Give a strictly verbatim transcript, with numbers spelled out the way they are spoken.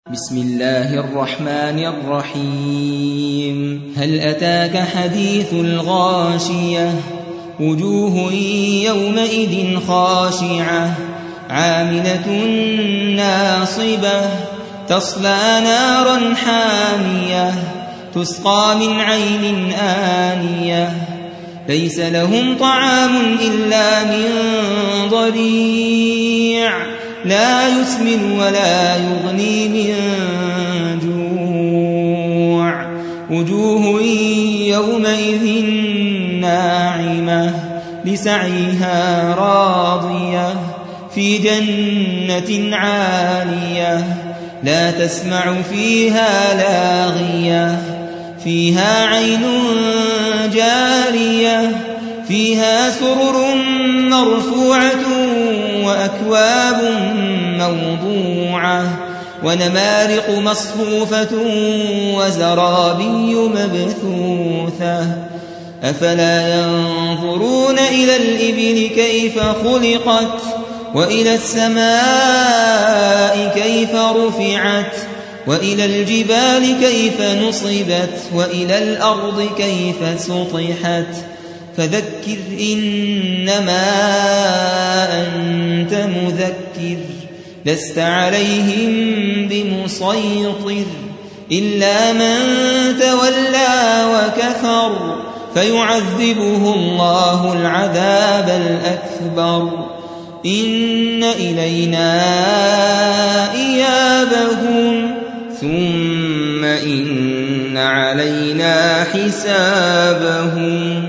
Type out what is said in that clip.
بسم الله الرحمن الرحيم هل أتاك حديث الغاشية وجوه يومئذ خاشعة عاملة ناصبة تصلى نارا حامية تسقى من عين آنية ليس لهم طعام إلا من ضريع لا يسمن ولا يغني من جوع وجوه يومئذ ناعمة لسعيها راضية في جنة عالية لا تسمع فيها لاغية فيها عين جارية فيها سرر مرفوعة وأكواب موضوعة ونمارق مصفوفة وزرابي مبثوثة أفلا ينظرون إلى الإبل كيف خلقت وإلى السماء كيف رفعت وإلى الجبال كيف نصبت وإلى الأرض كيف سطحت فذكر إنما أنت مذكر لست عليهم بمسيطر إلا من تولى وكفر فيعذبه الله العذاب الأكبر إن إلينا إيابهم ثم إن علينا حسابهم